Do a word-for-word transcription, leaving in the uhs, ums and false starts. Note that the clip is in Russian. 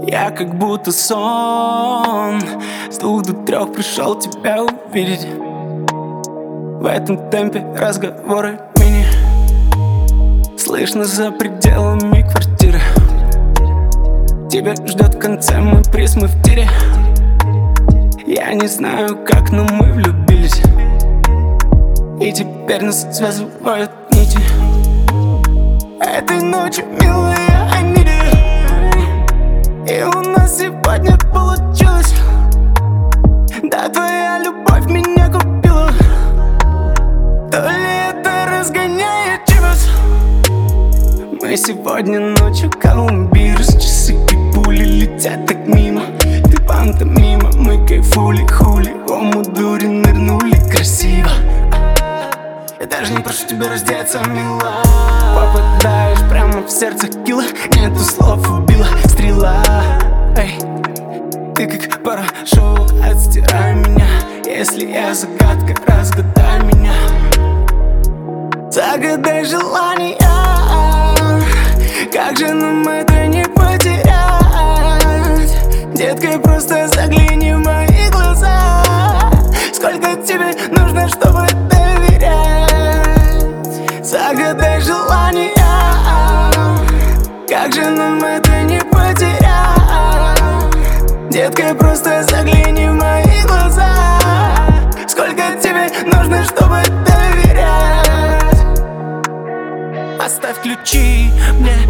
Я как будто сон, с двух до трех пришел тебя увидеть. В этом темпе разговоры мини, слышно за пределами квартиры. Тебя ждет в конце мой приз, мы в тире. Я не знаю как, но мы влюбились, и теперь нас связывают нити. Этой ночью, милая, I need it. И у нас сегодня получилось. Да, твоя любовь меня купила. То ли это разгоняет чивас. Мы сегодня ночью Колумбирос. Часы и пули летят так мимо. Ты пантомима, мы кайфули, хули. Ому дури нырнули красиво. Я даже не прошу тебя раздеться, мила. Попадаешь прямо в сердце килла. Нету слов, убила стрела. Эй, ты как порошок, отстирай меня. Если я загадка, разгадай меня. Загадай желание. Как же нам это не потерять? Детка, просто загляни в мои глаза. Сколько тебе нужно, чтобы доверять? Загадай желание. Как же нам это не потерять? Детка, просто загляни в мои глаза. Сколько тебе нужно, чтобы доверять? Оставь ключи мне,